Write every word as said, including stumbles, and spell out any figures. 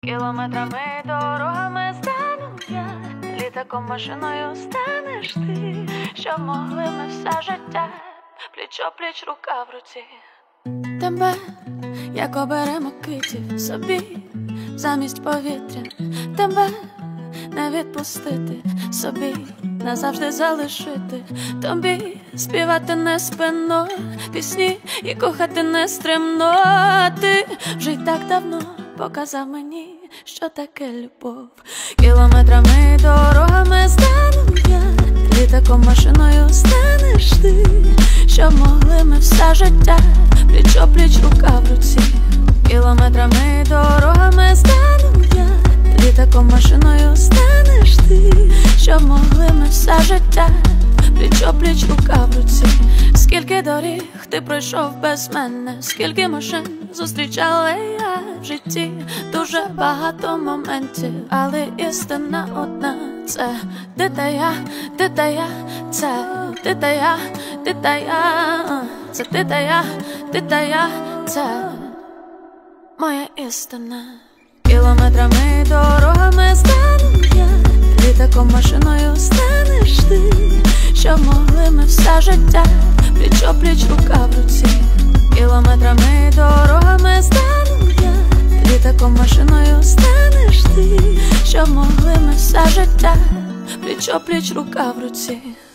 Кілометрами дорогами стану я, літаком машиною станеш ти, щоб могли ми все життя пліч-о-пліч, рука в руці. Тебе, як оберемо квітів собі замість повітря, тебе не відпустити собі, назавжди залишити тобі, співати не спинно пісні і кохати не стримно. Ти вже й так давно показав мені, що таке любов. Кілометрами дорогами стану я, літаком машиною станеш ти, щоб могли ми все життя пліч-о-пліч, рука в руці. Кілометрами дорогами стану я, літаком машиною станеш ти, щоб могли ми все життя пліч-о-пліч, рука в руці. Скільки доріг ти пройшов без мене, скільки машин зустрічала я в житті, дуже багато моментів, але істина одна — це ти та я, ти та я, це ти та я, ти та я, це ти та я, ти та я, це моя істина. Кілометрами дорогами стану я, літаком машиною станеш ти, щоб могли ми все життя пліч-о-пліч, рука в руці. Кілометрами дорогами стану я, літаком машиною станеш ти, щоб могли ми все життя пліч-о-пліч, рука в руці.